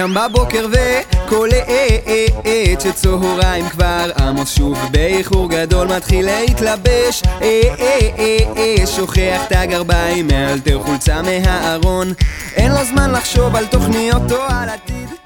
קם בבוקר וקולט שצהריים כבר, עמוס שוב באיחור גדול מתחיל להתלבש, שוכח את הגרביים, מאלתר חולצה מהארון, אין לו זמן לחשוב על תוכניות או על עתיד.